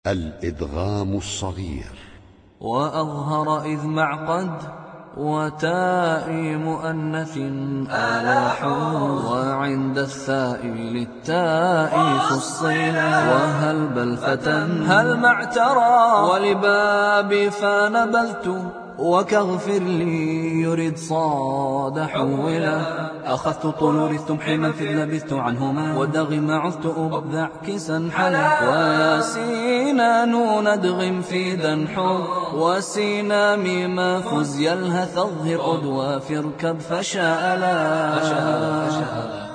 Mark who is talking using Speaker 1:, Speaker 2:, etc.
Speaker 1: الإدغام الصغير.
Speaker 2: وأظهر إذ معقد وتاء مؤنث آلاح، وعند الثاء للتاء فصيلا، وهل بل فتى هل معترى، ولباب فنبلت وكغفر لي يرد صاد حولا، أخذت طلور الثمح منفذ لبثت عنهما، ودغم عثت أبذع كسا حلا، وياسينا نون ادغم في دنحر، وسينا ميما فز يلهث اظهر أدوى فاركب فشاء لا